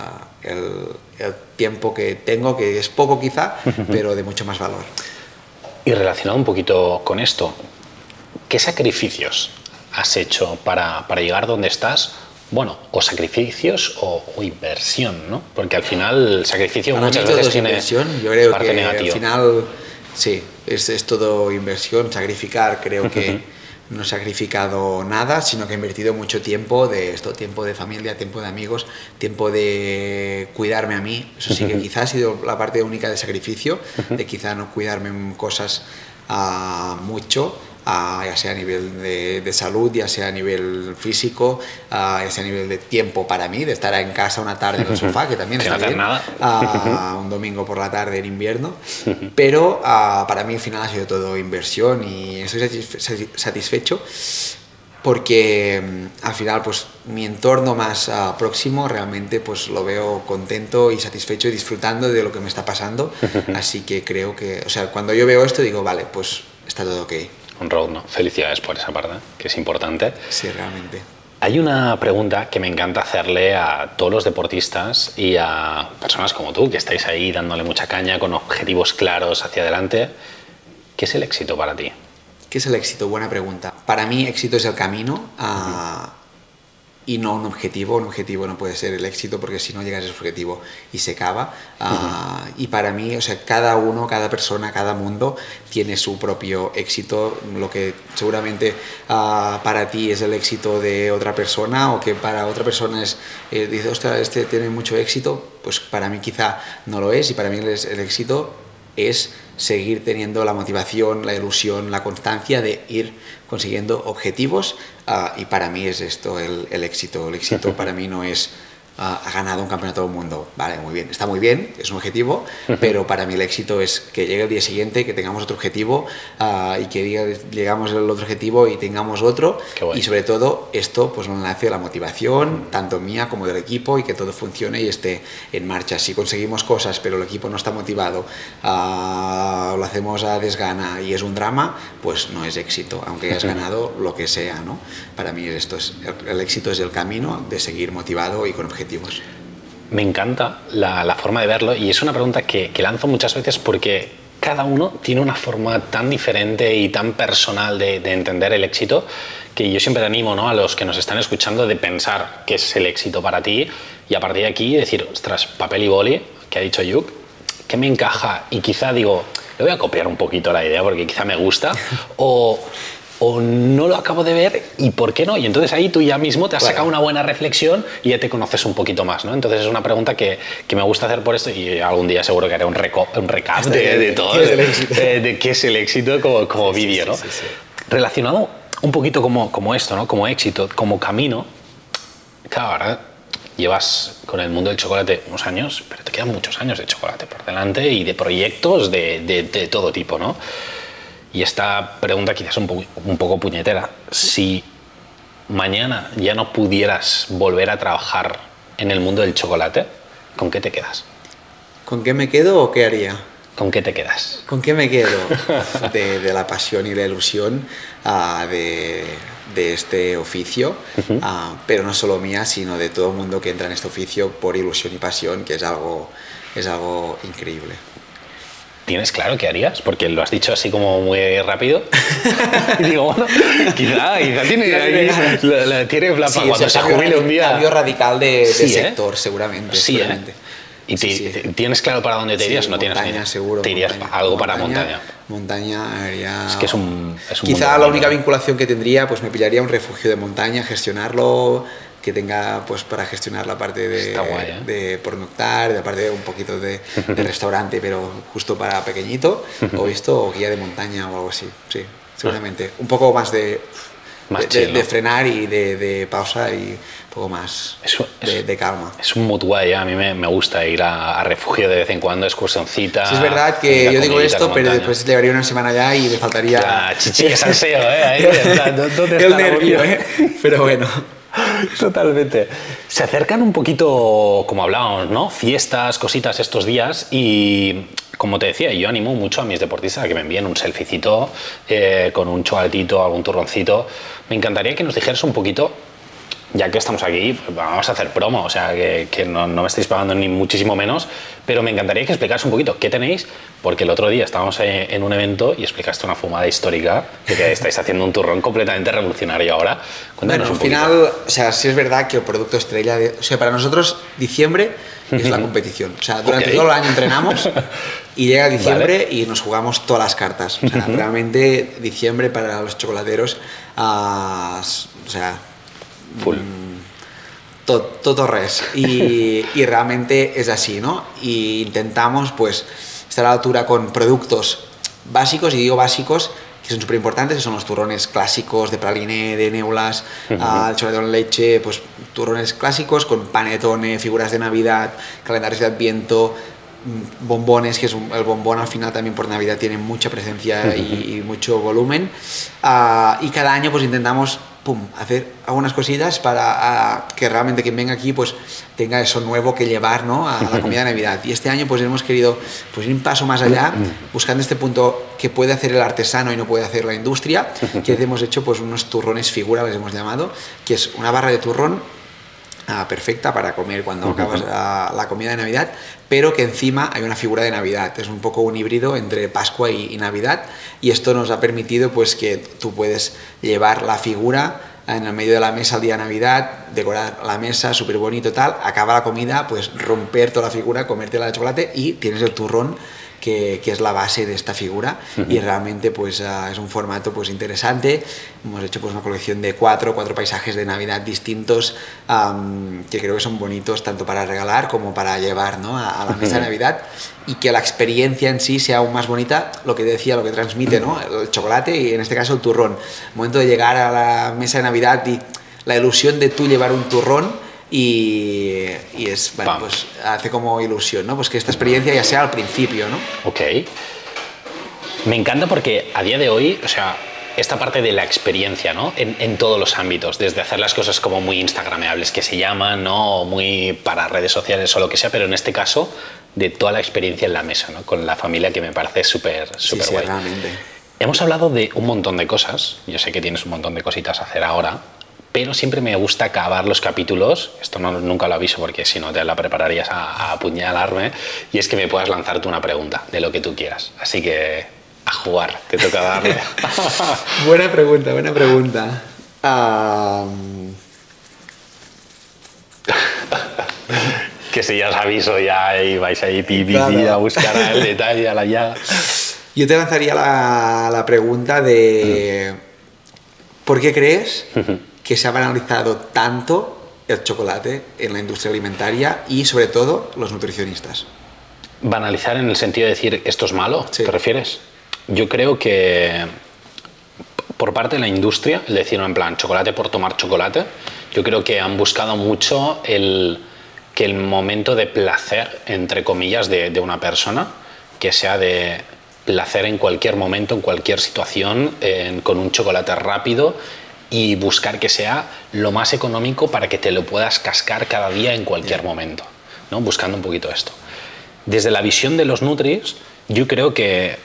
el tiempo que tengo, que es poco quizá, pero de mucho más valor.
Y relacionado un poquito con esto, ¿qué sacrificios has hecho para llegar donde estás? Bueno, o sacrificios o inversión, ¿no? Porque al final el sacrificio
para
muchas
mí todo
veces
es
tiene
inversión. Yo creo
parte
que
negativa.
Al final sí, es todo inversión. Sacrificar, creo que no he sacrificado nada, sino que he invertido mucho tiempo tiempo de familia, tiempo de amigos, tiempo de cuidarme a mí. Eso sí que quizás ha sido la parte única de sacrificio, de quizá no cuidarme en cosas mucho, ya sea a nivel de salud, ya sea a nivel físico, ya sea a nivel de tiempo para mí, de estar en casa una tarde en el sofá, que también está bien, un domingo por la tarde en invierno, pero para mí al final ha sido todo inversión y estoy satisfecho porque al final pues mi entorno más próximo realmente pues lo veo contento y satisfecho y disfrutando de lo que me está pasando, así que creo que, o sea, cuando yo veo esto digo, vale, pues está todo ok.
Un road, ¿no? Felicidades por esa parte, que es importante.
Sí, realmente.
Hay una pregunta que me encanta hacerle a todos los deportistas y a personas como tú, que estáis ahí dándole mucha caña, con objetivos claros hacia adelante. ¿Qué es el éxito para ti?
¿Qué es el éxito? Buena pregunta. Para mí, éxito es el camino y no un objetivo. Un objetivo no puede ser el éxito porque si no llegas a ese objetivo y se acaba. Y para mí, o sea, cada uno, cada persona, cada mundo tiene su propio éxito. Lo que seguramente para ti es el éxito de otra persona o que para otra persona es, dice, ostras, este tiene mucho éxito, pues para mí quizá no lo es y para mí el éxito es seguir teniendo la motivación, la ilusión, la constancia de ir consiguiendo objetivos y para mí es esto el éxito. El éxito para mí no es ha ganado un campeonato del mundo, vale, muy bien, está muy bien, es un objetivo, pero para mí el éxito es que llegue el día siguiente, que tengamos otro objetivo y que llegamos al otro objetivo y tengamos otro y sobre todo esto pues nos nace la motivación tanto mía como del equipo y que todo funcione y esté en marcha. Si conseguimos cosas pero el equipo no está motivado, lo hacemos a desgana y es un drama, pues no es éxito, aunque hayas ganado lo que sea, ¿no? Para mí esto es el éxito es el camino de seguir motivado y con objetivos.
Me encanta la forma de verlo y es una pregunta que lanzo muchas veces porque cada uno tiene una forma tan diferente y tan personal de entender el éxito que yo siempre animo, ¿no?, a los que nos están escuchando de pensar qué es el éxito para ti y a partir de aquí decir, ostras, papel y boli, que ha dicho Yuk, ¿qué me encaja? Y quizá digo, le voy a copiar un poquito la idea porque quizá me gusta o no lo acabo de ver y ¿por qué no? Y entonces ahí tú ya mismo te has sacado una buena reflexión y ya te conoces un poquito más, ¿no? Entonces es una pregunta que me gusta hacer por esto y algún día seguro que haré un recap de todo, de qué es el éxito como vídeo, ¿no?
Sí.
Relacionado un poquito como esto, ¿no? Como éxito, como camino, claro, ahora llevas con el mundo del chocolate unos años, pero te quedan muchos años de chocolate por delante y de proyectos de todo tipo, ¿no? Y esta pregunta quizás un poco puñetera. Si mañana ya no pudieras volver a trabajar en el mundo del chocolate, ¿con qué te quedas?
¿Con qué me quedo o qué haría?
¿Con qué te quedas?
¿Con qué me quedo? De la pasión y la ilusión de este oficio, pero no solo mía, sino de todo el mundo que entra en este oficio por ilusión y pasión, que es algo increíble.
¿Tienes claro qué harías? Porque lo has dicho así como muy rápido. Y digo, bueno, quizá tiene plan para cuando se jubile un día.
Cambio radical de sector, seguramente.
Sí,
seguramente.
¿Y ¿tienes claro para dónde te irías?
Sí,
¿No tienes
montaña,
ni
seguro.
Te irías algo para montaña.
Montaña haría...
Es que es un
Quizá
mundo
la única vinculación que tendría, pues me pillaría un refugio de montaña, gestionarlo, que tenga pues para gestionar la parte de pernoctar, de parte un poquito de restaurante, pero justo para pequeñito, o guía de montaña o algo así, sí, seguramente. Un poco más de frenar y de pausa y un poco más de calma.
Es un mood guay, a mí me gusta ir a refugio de vez en cuando, excursioncita.
Sí, es verdad que yo digo esto, pero después llevaría una semana allá y me faltaría...
chichi, que salseo, ahí, ¿dónde
el nervio, pero bueno...
Totalmente. Se acercan un poquito, como hablábamos, ¿no? Fiestas, cositas estos días y, como te decía, yo animo mucho a mis deportistas a que me envíen un selfiecito con un chocolatito, algún turroncito. Me encantaría que nos dijeras un poquito, ya que estamos aquí, pues vamos a hacer promo, o sea, que no me estáis pagando ni muchísimo menos, pero me encantaría que explicaras un poquito qué tenéis, porque el otro día estábamos en un evento y explicaste una fumada histórica de que estáis haciendo un turrón completamente revolucionario ahora. Cuéntanos
al final, o sea, sí es verdad que el producto estrella, o sea, para nosotros diciembre es la competición, o sea, durante todo el año entrenamos y llega diciembre y nos jugamos todas las cartas, o sea, realmente diciembre para los chocolateros, o sea,
full.
Todo res y realmente es así, ¿no? Y intentamos pues estar a la altura con productos básicos, y digo básicos que son súper importantes, que son los turrones clásicos de praliné, de neulas, el chocolate con leche, pues turrones clásicos con panetone, figuras de Navidad, calendarios de Adviento, bombones, que es el bombón al final también por Navidad tiene mucha presencia y mucho volumen, y cada año pues intentamos hacer algunas cositas para que realmente quien venga aquí pues tenga eso nuevo que llevar, ¿no? a la comida de Navidad. Y este año pues hemos querido pues ir un paso más allá, buscando este punto que puede hacer el artesano y no puede hacer la industria, que hemos hecho pues unos turrones figura, les hemos llamado, que es una barra de turrón perfecta para comer cuando acabas la comida de Navidad, pero que encima hay una figura de Navidad. Es un poco un híbrido entre Pascua y Navidad, y esto nos ha permitido pues que tú puedes llevar la figura en el medio de la mesa el día de Navidad, decorar la mesa súper bonito tal, acaba la comida, pues romper toda la figura, comértela de chocolate y tienes el turrón que es la base de esta figura, y realmente pues es un formato pues interesante. Hemos hecho pues una colección de cuatro paisajes de Navidad distintos, que creo que son bonitos tanto para regalar como para llevar, ¿no? a la mesa de Navidad, y que la experiencia en sí sea aún más bonita, lo que decía, lo que transmite, ¿no? El chocolate y en este caso el turrón. El momento de llegar a la mesa de Navidad y la ilusión de tú llevar un turrón, y es, bueno, pues hace como ilusión, ¿no? Pues que esta experiencia ya sea al principio, ¿no?
Ok. Me encanta porque a día de hoy, o sea, esta parte de la experiencia, ¿no? En todos los ámbitos, desde hacer las cosas como muy instagrameables que se llaman, ¿no? Muy para redes sociales o lo que sea, pero en este caso de toda la experiencia en la mesa, ¿no? Con la familia, que me parece súper guay.
Realmente.
Hemos hablado de un montón de cosas, yo sé que tienes un montón de cositas a hacer ahora, pero siempre me gusta acabar los capítulos, esto nunca lo aviso porque si no te la prepararías a apuñalarme, y es que me puedas lanzar tú una pregunta de lo que tú quieras. Así que a jugar, te toca darle.
Buena pregunta.
Que si ya os aviso ya y vais ahí a buscar el detalle, a la llaga.
Yo te lanzaría la pregunta de ¿por qué crees que se ha banalizado tanto el chocolate en la industria alimentaria y sobre todo los nutricionistas?
Banalizar en el sentido de decir esto es malo,
Sí.
¿te refieres? Yo creo que por parte de la industria, el decir en plan chocolate por tomar chocolate, Yo creo que han buscado mucho que el momento de placer, entre comillas, de una persona, que sea de placer en cualquier momento, en cualquier situación, con un chocolate rápido, y buscar que sea lo más económico para que te lo puedas cascar cada día en cualquier momento, ¿no? Buscando un poquito esto. Desde la visión de los Nutris, yo creo que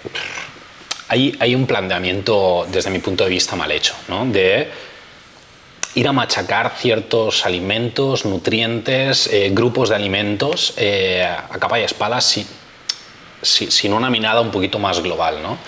hay un planteamiento, desde mi punto de vista, mal hecho, ¿no? De ir a machacar ciertos alimentos, nutrientes, grupos de alimentos a capa y espada sin una mirada un poquito más global, ¿no?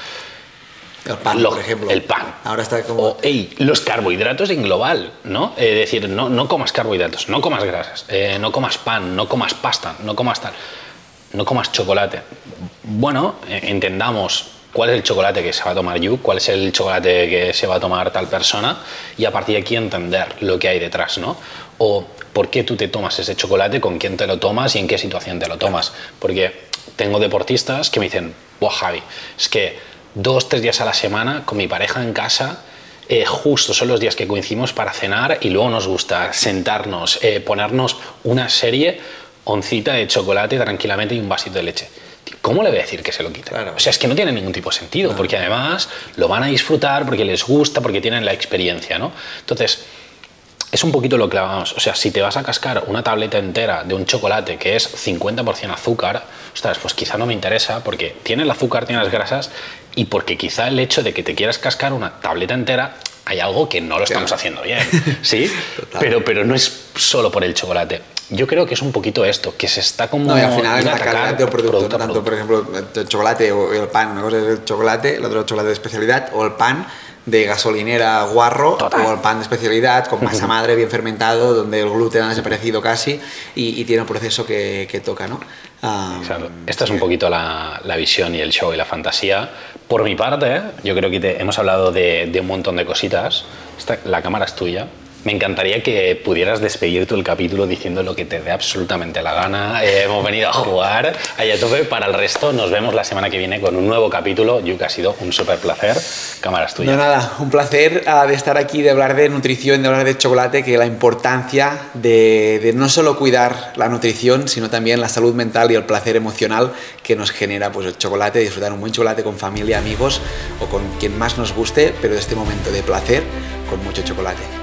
El pan, por ejemplo.
El pan.
Ahora está como...
O, los carbohidratos en global, ¿no? Es decir, no comas carbohidratos, no comas grasas, no comas pan, no comas pasta, no comas tal, no comas chocolate. Bueno, entendamos cuál es el chocolate que se va a tomar you, cuál es el chocolate que se va a tomar tal persona, y a partir de aquí entender lo que hay detrás, ¿no? O por qué tú te tomas ese chocolate, con quién te lo tomas y en qué situación te lo tomas. Porque tengo deportistas que me dicen, buah, Javi, es que 2-3 días a la semana con mi pareja en casa, justo son los días que coincidimos para cenar, y luego nos gusta sentarnos, ponernos una serie, oncita de chocolate tranquilamente y un vasito de leche. ¿Cómo le voy a decir que se lo quite?
Claro.
O sea, es que no tiene ningún tipo de sentido, porque además lo van a disfrutar, porque les gusta, porque tienen la experiencia, ¿no? Entonces, es un poquito lo que hablábamos. O sea, si te vas a cascar una tableta entera de un chocolate que es 50% azúcar, ostras, pues quizá no me interesa, porque tiene el azúcar, tiene las grasas, y porque quizá el hecho de que te quieras cascar una tableta entera, hay algo que no lo estamos haciendo bien, ¿sí? Pero no es solo por el chocolate. Yo creo que es un poquito esto, que se está como...
No, y al final es la calidad del producto, no tanto,
producto.
por ejemplo, el chocolate o el pan. Una cosa es el chocolate, la otra el chocolate de especialidad, o el pan de gasolinera guarro,
Total.
o el pan de especialidad con masa madre bien fermentado, donde el gluten ha desaparecido casi y tiene un proceso que toca, ¿no?
Exacto. Esta es un poquito la visión y el show y la fantasía. Por mi parte, yo creo que hemos hablado de un montón de cositas. La cámara es tuya. Me encantaría que pudieras despedir tú el capítulo diciendo lo que te dé absolutamente la gana. Hemos venido a jugar ahí a tope. Para el resto, nos vemos la semana que viene con un nuevo capítulo. Yu, que ha sido un súper placer. Cámara es tuya.
No, nada, un placer de estar aquí, de hablar de nutrición, de hablar de chocolate, que la importancia de no solo cuidar la nutrición, sino también la salud mental y el placer emocional que nos genera pues, el chocolate, disfrutar un buen chocolate con familia, amigos o con quien más nos guste, pero de este momento de placer con mucho chocolate.